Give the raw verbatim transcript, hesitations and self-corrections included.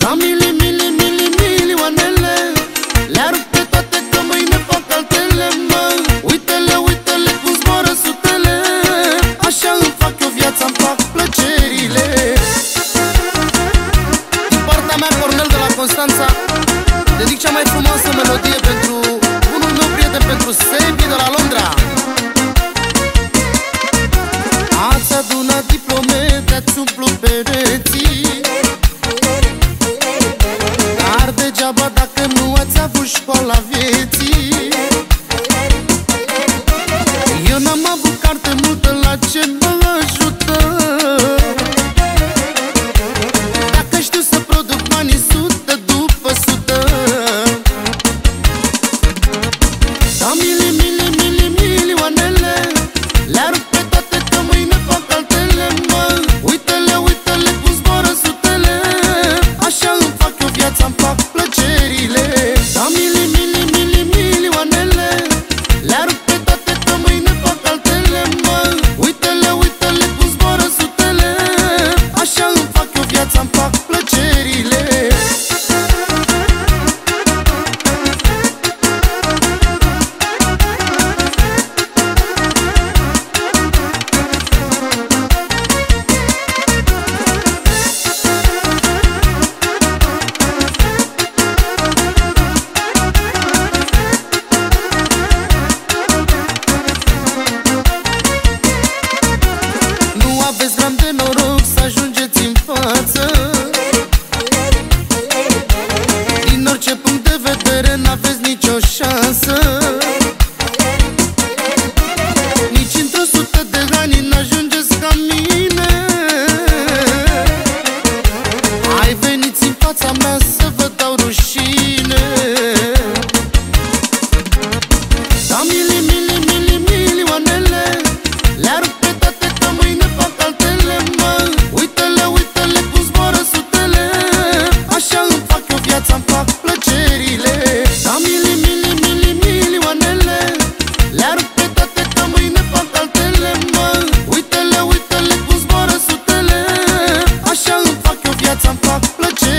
Da mili, mili, mili, milioanele, le-ar pe toate că mâine fac altele, mă. Uite-le, uite-le cum zboară sutele, așa îmi fac eu viața, îmi fac plăcerile. Din partea mea, Cornel de la Constanța, dedic cea mai frumoasă melodie pentru bunul meu prieten, pentru Sebi de la Londra. Ați adunat diplome, te-ați umplut pereții, dar degeaba dacă nu ați avut școala vieții. Eu n-am avut carte multă, la ce mă ajută? Dacă știu să produc banii sută după sută. Da mili, mili, mili, milioanele, le-ar pe toate că mâine fac altele, mă. Uite-le, uite-le cum zboară sutele, așa îmi fac eu viața, îmi fac plăcerile. Da mili, mili, mili, milioanele, le-ar pe toate că mâine fac altele, mă. Uite-le, uite-le cum zboară sutele, așa îmi fac eu viața, îmi fac plăcerile. Nu aveți gram de noroc să ajungeți în față, din orice punct de vedere n-aveți nicio șansă. Nici într-o sută de ani n-ajungeți ca mine. Hai, veniți în fața mea să vă dau rușine. Da mili, mili, mili, milioanele, le-ar pe toate că mâine fac altele, mă. Uite-le, uite-le cum zboară sutele, așa îmi fac eu viața, îmi fac plăcerile. Da mili, mili, mili, milioanele, le-ar pe toate că mâine fac altele, mă. Uite-le, uite-le cum zboară sutele, așa îmi fac eu viața, îmi fac plăcerile.